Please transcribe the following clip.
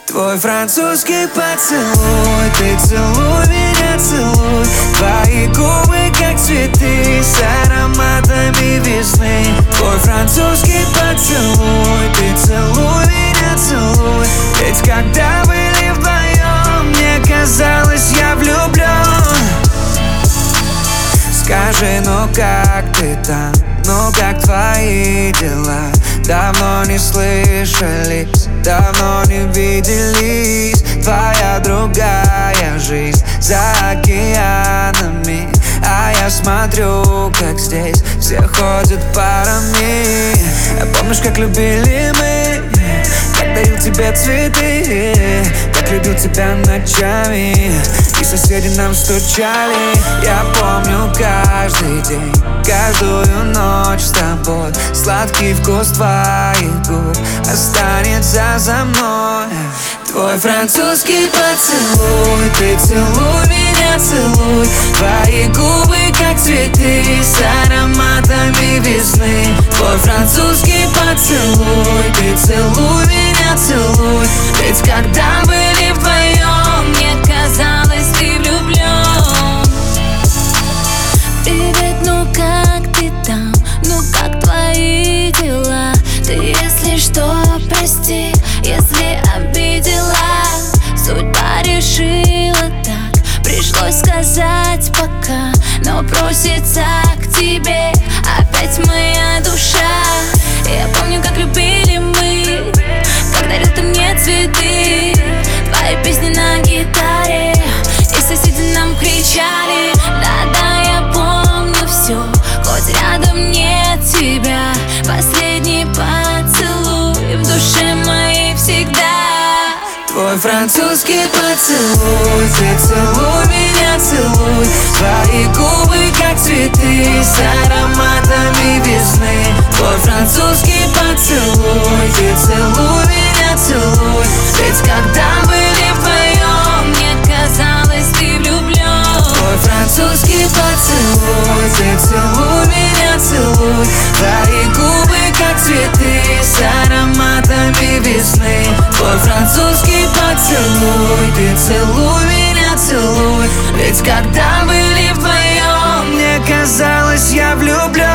Твой французский поцелуй, ты целуй меня, целуй. Твои губы как цветы с ароматами весны. Твой французский поцелуй, ты целуй меня, целуй. Ведь когда были вдвоем, мне казалось, я влюблен. Скажи, ну как ты там, ну как твои дела? Давно не слышались, давно не виделись. Твоя другая жизнь за океанами, а я смотрю, как здесь все ходят парами. Помнишь, как любили мы, как дарил тебе цветы, как любил тебя ночами, и соседи нам стучали. Я помню каждый день, каждую ночь с тобой. Сладкий вкус твоих губ останется за мной. Твой французский поцелуй, ты целуй меня, целуй. Твои губы как цветы с ароматами весны. Твой французский поцелуй, ты целуй меня, целуй. Ведь когда были вдвоем, мне казалось, ты влюблен. Привет, ну как ты там, ну как твои дела? Ты, если что, прости, если обидела. Судьба решила так, пришлось сказать пока. Но просится к тебе опять моя душа. Я помню, как любили мы, как дарил ты мне цветы. Твои песни на гитаре, и соседи нам кричали. Да-да, я помню все, хоть рядом нет тебя. Последний поцелуй в душе моей всегда. Твой французский поцелуй, ты целуй меня, целуй. Твои губы как цветы с ароматами весны. Твой французский поцелуй, ты целуй меня, целуй. Ведь когда были вдвоем, мне казалось, ты влюблен. Твой французский поцелуй, ты целуй меня, целуй. Твои губы как цветы с ароматами весны. Твой французский поцелуй, ты целуй меня, целуй. Ведь когда были вдвоем, мне казалось, я влюблен.